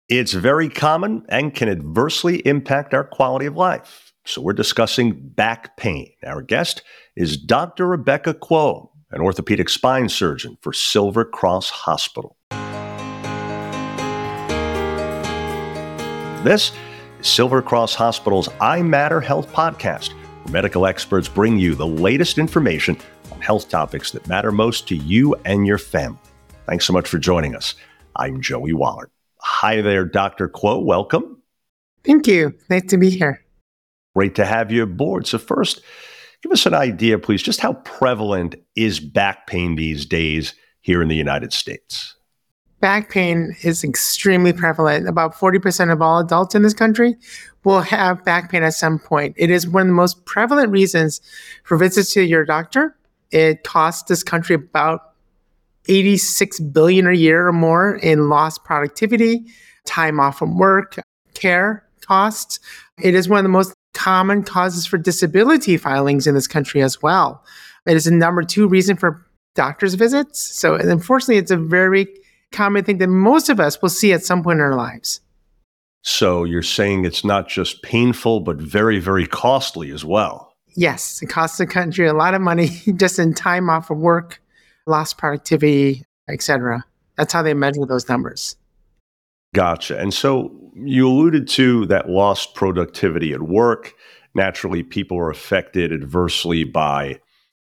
It's very common and can adversely impact our quality of life. So we're discussing back pain. Our guest is Dr. Rebecca Kuo, an orthopedic spine surgeon for Silver Cross Hospital. This is Silver Cross Hospital's I Matter Health podcast, where medical experts bring you the latest information on health topics that matter most to you and your family. Thanks so much for joining us. I'm Joey Waller. Hi there, Dr. Kuo. Welcome. Thank you. Nice to be here. Great to have you aboard. So first, give us an idea, please, just how prevalent is back pain these days here in the United States? Back pain is extremely prevalent. About 40% of all adults in this country will have back pain at some point. It is one of the most prevalent reasons for visits to your doctor. It costs this country about $86 billion a year or more in lost productivity, time off from work, care costs. It is one of the most common causes for disability filings in this country as well. It is the number 2 reason for doctor's visits. So unfortunately, it's a very common thing that most of us will see at some point in our lives. So you're saying it's not just painful, but very, very costly as well. Yes, it costs the country a lot of money just in time off of work, lost productivity, etc. That's how they measure those numbers. Gotcha. And so you alluded to that lost productivity at work. Naturally, people are affected adversely by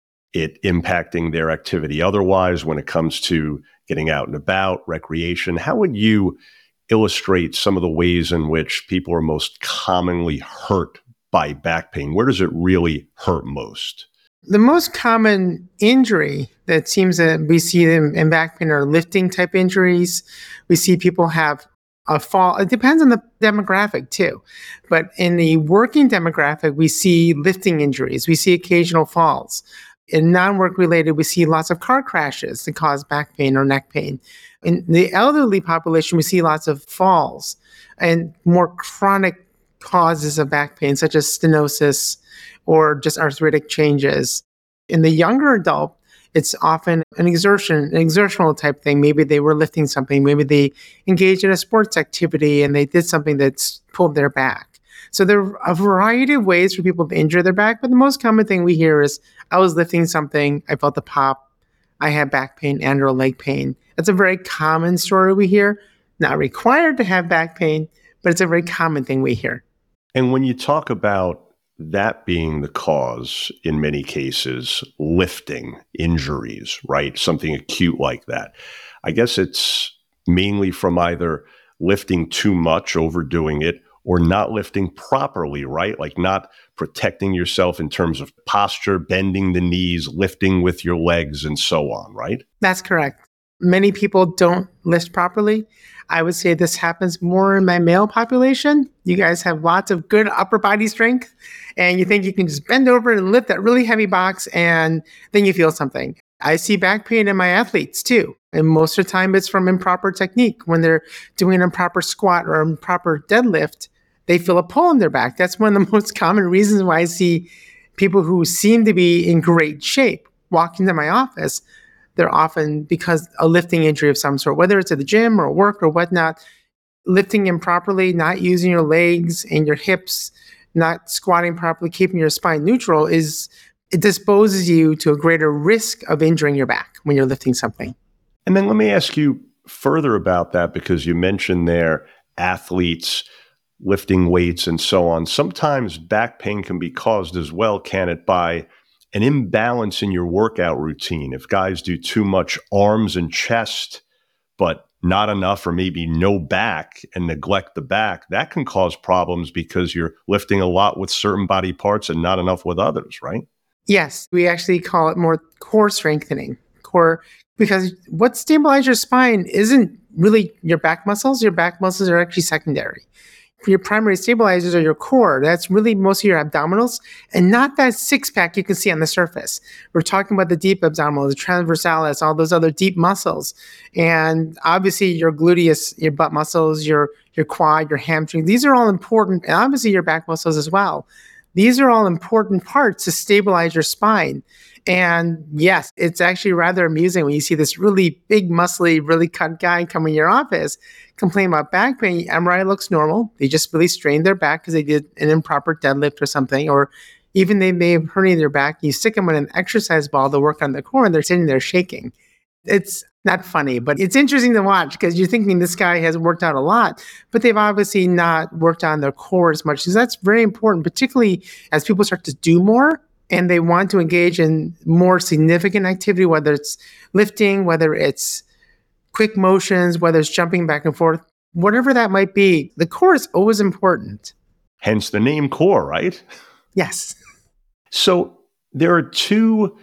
it impacting their activity otherwise when it comes to getting out and about, recreation. How would you illustrate some of the ways in which people are most commonly hurt by back pain? Where does it really hurt most? The most common injury that seems that we see in back pain are lifting type injuries. We see people have a fall. It depends on the demographic too. But in the working demographic, we see lifting injuries. We see occasional falls. In non-work related, we see lots of car crashes that cause back pain or neck pain. In the elderly population, we see lots of falls and more chronic causes of back pain, such as stenosis or just arthritic changes. In the younger adult, it's often an exertional type thing. Maybe they were lifting something. Maybe they engaged in a sports activity and they did something that's pulled their back. So there are a variety of ways for people to injure their back, but the most common thing we hear is, I was lifting something, I felt a pop, I had back pain and or leg pain. That's a very common story we hear. Not required to have back pain, but it's a very common thing we hear. And when you talk about that being the cause, in many cases, lifting injuries, right? Something acute like that. I guess it's mainly from either lifting too much, overdoing it, or not lifting properly, right? Like not protecting yourself in terms of posture, bending the knees, lifting with your legs, and so on, right? That's correct. Many people don't lift properly. I would say this happens more in my male population. You guys have lots of good upper body strength, and you think you can just bend over and lift that really heavy box, and then you feel something. I see back pain in my athletes too. And most of the time it's from improper technique. When they're doing an improper squat or improper deadlift, they feel a pull in their back. That's one of the most common reasons why I see people who seem to be in great shape walk into my office. They're often because a lifting injury of some sort, whether it's at the gym or work or whatnot. Lifting improperly, not using your legs and your hips, not squatting properly, keeping your spine neutral it disposes you to a greater risk of injuring your back when you're lifting something. And then let me ask you further about that, because you mentioned there athletes lifting weights and so on. Sometimes back pain can be caused as well, can it, by an imbalance in your workout routine. If guys do too much arms and chest, but not enough or maybe no back and neglect the back, that can cause problems because you're lifting a lot with certain body parts and not enough with others, right? Yes, we actually call it more core strengthening. Because what stabilizes your spine isn't really your back muscles. Your back muscles are actually secondary. Your primary stabilizers are your core. That's really most of your abdominals, and not that six-pack you can see on the surface. We're talking about the deep abdominal, the transversalis, all those other deep muscles. And obviously your gluteus, your butt muscles, your quad, your hamstring, these are all important, and obviously your back muscles as well. These are all important parts to stabilize your spine. And yes, it's actually rather amusing when you see this really big, muscly, really cut guy come in your office complain about back pain. MRI looks normal. They just really strained their back because they did an improper deadlift or something, or even they may have herniated their back. You stick them in an exercise ball to work on the core and they're sitting there shaking. It's not funny, but it's interesting to watch because you're thinking this guy has worked out a lot, but they've obviously not worked on their core as much. So that's very important, particularly as people start to do more and they want to engage in more significant activity, whether it's lifting, whether it's quick motions, whether it's jumping back and forth, whatever that might be, the core is always important. Hence the name core, right? Yes. So there are two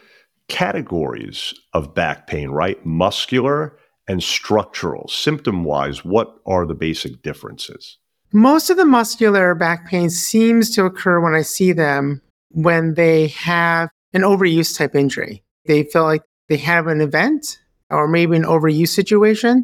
categories of back pain, right? Muscular and structural. Symptom-wise, what are the basic differences? Most of the muscular back pain seems to occur when I see them when they have an overuse type injury. They feel like they have an event or maybe an overuse situation,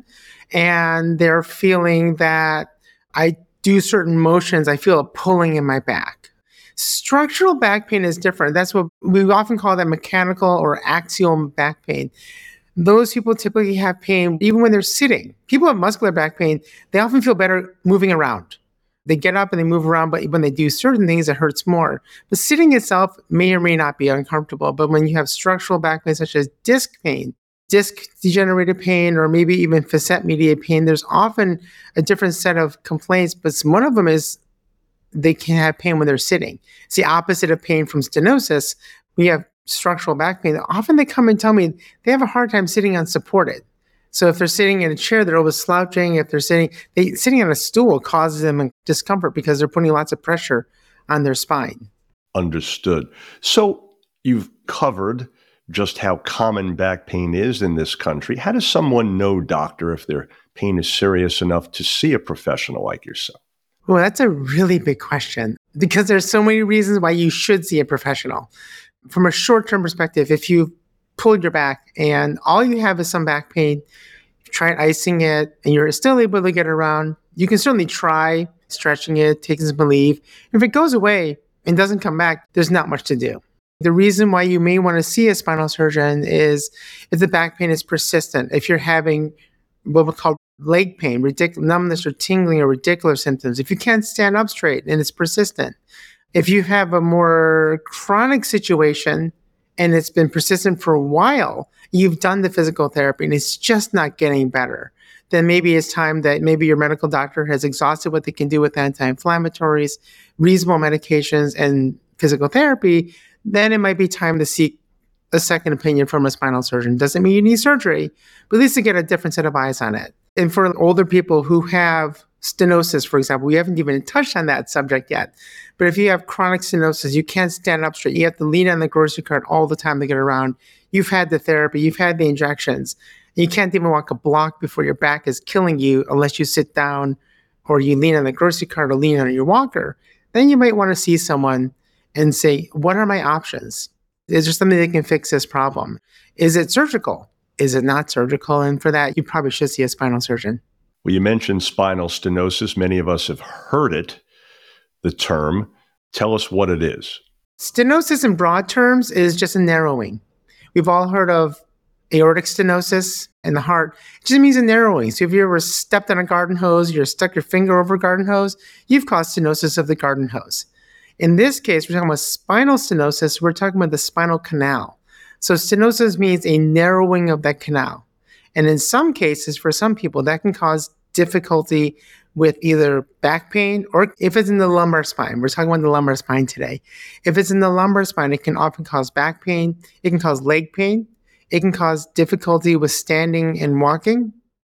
and they're feeling that I do certain motions, I feel a pulling in my back. Structural back pain is different. That's what we often call that mechanical or axial back pain. Those people typically have pain even when they're sitting. People have muscular back pain, they often feel better moving around. They get up and they move around, but when they do certain things, it hurts more. The sitting itself may or may not be uncomfortable, but when you have structural back pain, such as disc pain, disc degenerated pain, or maybe even facet-mediated pain, there's often a different set of complaints, but one of them is they can have pain when they're sitting. It's the opposite of pain from stenosis. We have structural back pain. Often they come and tell me they have a hard time sitting unsupported. So if they're sitting in a chair, they're always slouching. If they're sitting on a stool causes them discomfort because they're putting lots of pressure on their spine. Understood. So you've covered just how common back pain is in this country. How does someone know, doctor, if their pain is serious enough to see a professional like yourself? Well, that's a really big question because there's so many reasons why you should see a professional. From a short-term perspective, if you've pulled your back and all you have is some back pain, you try icing it and you're still able to get around, you can certainly try stretching it, taking some relief. If it goes away and doesn't come back, there's not much to do. The reason why you may want to see a spinal surgeon is if the back pain is persistent, if you're having what we call leg pain, numbness or tingling or radicular symptoms, if you can't stand up straight and it's persistent, if you have a more chronic situation and it's been persistent for a while, you've done the physical therapy and it's just not getting better, then maybe it's time that maybe your medical doctor has exhausted what they can do with anti-inflammatories, reasonable medications, and physical therapy. Then it might be time to seek a second opinion from a spinal surgeon. Doesn't mean you need surgery, but at least to get a different set of eyes on it. And for older people who have stenosis, for example, we haven't even touched on that subject yet. But if you have chronic stenosis, you can't stand up straight. You have to lean on the grocery cart all the time to get around. You've had the therapy, you've had the injections. You can't even walk a block before your back is killing you unless you sit down or you lean on the grocery cart or lean on your walker. Then you might want to see someone and say, what are my options? Is there something that can fix this problem? Is it surgical? Is it not surgical? And for that, you probably should see a spinal surgeon. Well, you mentioned spinal stenosis. Many of us have heard it, the term. Tell us what it is. Stenosis in broad terms is just a narrowing. We've all heard of aortic stenosis in the heart. It just means a narrowing. So if you ever stepped on a garden hose, you're stuck your finger over a garden hose, you've caused stenosis of the garden hose. In this case, we're talking about spinal stenosis. We're talking about the spinal canal. So stenosis means a narrowing of that canal. And in some cases, for some people, that can cause difficulty with either back pain or if it's in the lumbar spine. We're talking about the lumbar spine today. If it's in the lumbar spine, it can often cause back pain. It can cause leg pain. It can cause difficulty with standing and walking.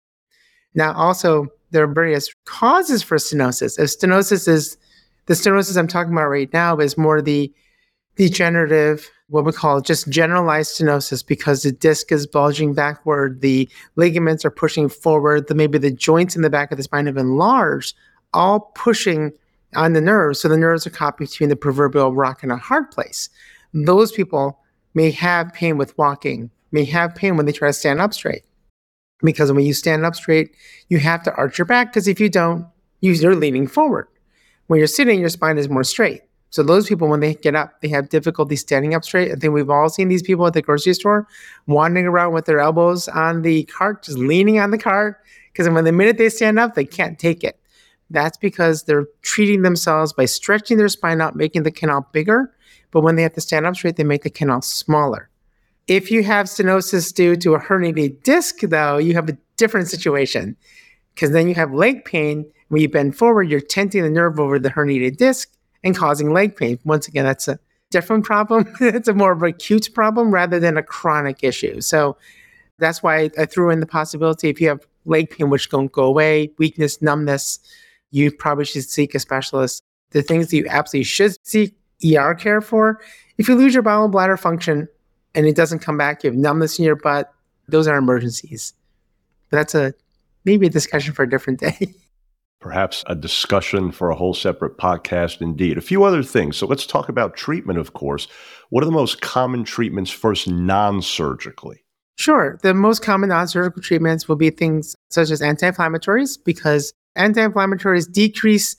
Now, also, there are various causes for stenosis. If stenosis is the stenosis I'm talking about right now is more the degenerative, what we call just generalized stenosis because the disc is bulging backward, the ligaments are pushing forward, maybe the joints in the back of the spine have enlarged, all pushing on the nerves. So the nerves are caught between the proverbial rock and a hard place. Those people may have pain with walking, may have pain when they try to stand up straight. Because when you stand up straight, you have to arch your back because if you don't, you're leaning forward. When you're sitting, your spine is more straight. So those people, when they get up, they have difficulty standing up straight. I think we've all seen these people at the grocery store wandering around with their elbows on the cart, just leaning on the cart, because when the minute they stand up, they can't take it. That's because they're treating themselves by stretching their spine out, making the canal bigger. But when they have to stand up straight, they make the canal smaller. If you have stenosis due to a herniated disc, though, you have a different situation, because then you have leg pain. When you bend forward, you're tenting the nerve over the herniated disc and causing leg pain. Once again, that's a different problem. It's a more of an acute problem rather than a chronic issue. So that's why I threw in the possibility if you have leg pain, which don't go away, weakness, numbness, you probably should seek a specialist. The things that you absolutely should seek ER care for, if you lose your bowel and bladder function and it doesn't come back, you have numbness in your butt, those are emergencies. But that's maybe a discussion for a different day. Perhaps a discussion for a whole separate podcast indeed. A few other things. So let's talk about treatment, of course. What are the most common treatments first non-surgically? Sure. The most common non-surgical treatments will be things such as anti-inflammatories, because anti-inflammatories decrease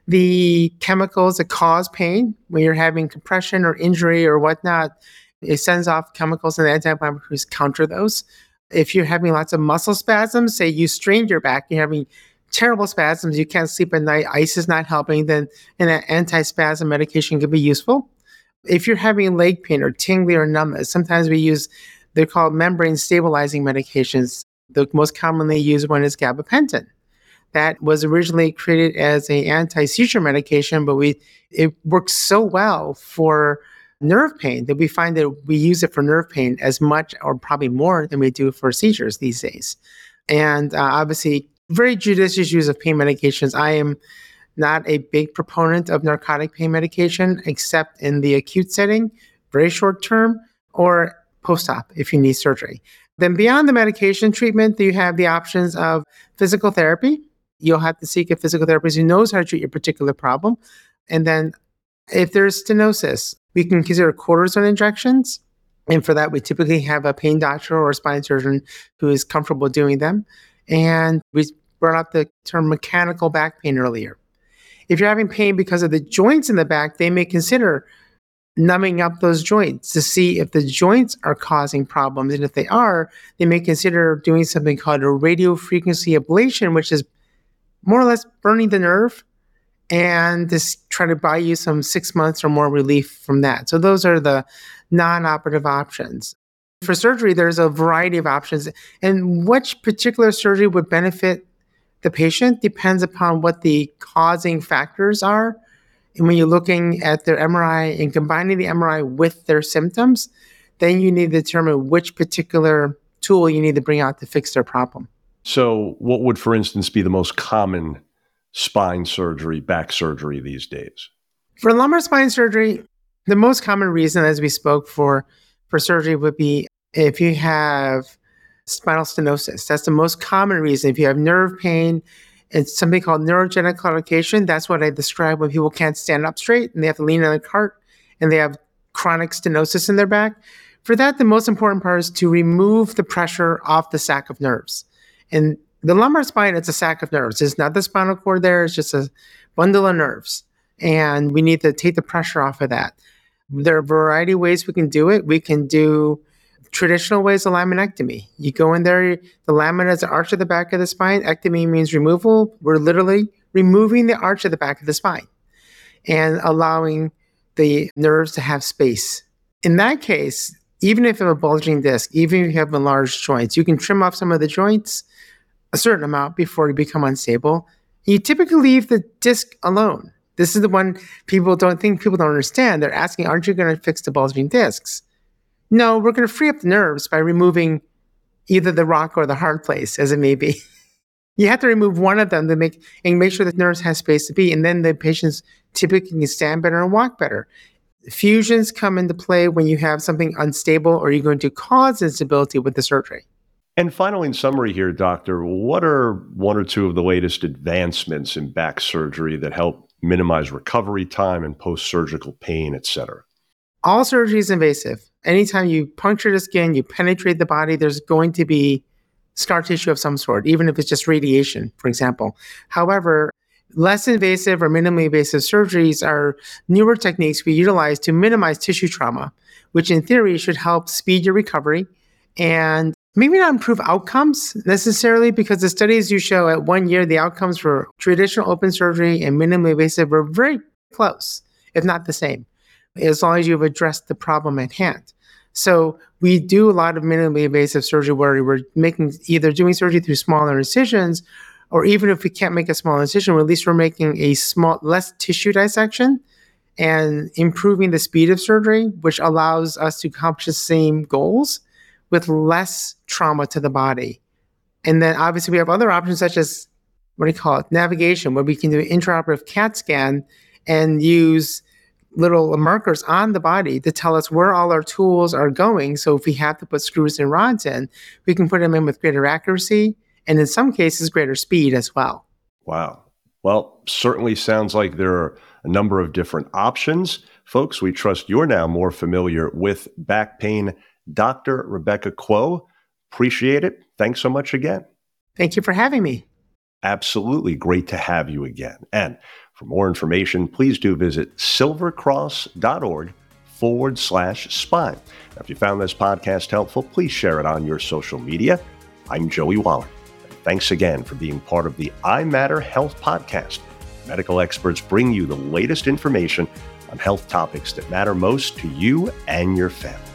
the chemicals that cause pain. When you're having compression or injury or whatnot, it sends off chemicals, and the anti-inflammatories counter those. If you're having lots of muscle spasms, say you strained your back, you're having terrible spasms, you can't sleep at night, ice is not helping, then an anti-spasm medication can be useful. If you're having leg pain or tingling or numbness, sometimes we use, they're called membrane stabilizing medications. The most commonly used one is gabapentin. That was originally created as an anti-seizure medication, but it works so well for nerve pain that we find that we use it for nerve pain as much or probably more than we do for seizures these days. And obviously, very judicious use of pain medications. I am not a big proponent of narcotic pain medication, except in the acute setting, very short term, or post-op if you need surgery. Then beyond the medication treatment, you have the options of physical therapy. You'll have to seek a physical therapist who knows how to treat your particular problem. And then if there's stenosis, we can consider cortisone injections. And for that, we typically have a pain doctor or a spine surgeon who is comfortable doing them. And we brought up the term mechanical back pain earlier. If you're having pain because of the joints in the back, they may consider numbing up those joints to see if the joints are causing problems. And if they are, they may consider doing something called a radiofrequency ablation, which is more or less burning the nerve and just try to buy you some 6 months or more relief from that. So those are the non-operative options. For surgery, there's a variety of options. And which particular surgery would benefit the patient depends upon what the causing factors are. And when you're looking at their MRI and combining the MRI with their symptoms, then you need to determine which particular tool you need to bring out to fix their problem. So what would, for instance, be the most common spine surgery, back surgery these days? For lumbar spine surgery, the most common reason, as we spoke for surgery, would be if you have spinal stenosis. That's the most common reason. If you have nerve pain, it's something called neurogenic claudication. That's what I describe when people can't stand up straight and they have to lean on a cart and they have chronic stenosis in their back. For that, the most important part is to remove the pressure off the sac of nerves. And the lumbar spine, it's a sac of nerves. It's not the spinal cord there. It's just a bundle of nerves. And we need to take the pressure off of that. There are a variety of ways we can do it. We can do traditional ways of laminectomy. You go in there, the lamina is the arch of the back of the spine. Ectomy means removal. We're literally removing the arch of the back of the spine and allowing the nerves to have space. In that case, even if you have a bulging disc, even if you have enlarged joints, you can trim off some of the joints, a certain amount, before you become unstable. You typically leave the disc alone. This is the one people don't understand. They're asking, aren't you going to fix the bulging discs? No, we're going to free up the nerves by removing either the rock or the hard place, as it may be. You have to remove one of them to make sure the nerves have space to be, and then the patients typically can stand better and walk better. Fusions come into play when you have something unstable or you're going to cause instability with the surgery. And finally, in summary here, doctor, what are one or two of the latest advancements in back surgery that help minimize recovery time and post-surgical pain, et cetera? All surgery is invasive. Anytime you puncture the skin, you penetrate the body, there's going to be scar tissue of some sort, even if it's just radiation, for example. However, Less invasive or minimally invasive surgeries are newer techniques we utilize to minimize tissue trauma, which in theory should help speed your recovery and maybe not improve outcomes necessarily, because the studies do show at 1 year, the outcomes for traditional open surgery and minimally invasive were very close, if not the same, as long as you've addressed the problem at hand. So we do a lot of minimally invasive surgery where we're either doing surgery through smaller incisions, or even if we can't make a small incision, at least we're making a less tissue dissection and improving the speed of surgery, which allows us to accomplish the same goals with less trauma to the body. And then obviously we have other options such as, navigation, where we can do an intraoperative CAT scan and use little markers on the body to tell us where all our tools are going. So if we have to put screws and rods in, we can put them in with greater accuracy and in some cases greater speed as well. Wow. Well, certainly sounds like there are a number of different options. Folks, we trust you're now more familiar with back pain. Dr. Rebecca Kuo, appreciate it. Thanks so much again. Thank you for having me. Absolutely great to have you again. And for more information, please do visit silvercross.org/spine. Now, if you found this podcast helpful, please share it on your social media. I'm Joey Waller. Thanks again for being part of the I Matter Health podcast. Medical experts bring you the latest information on health topics that matter most to you and your family.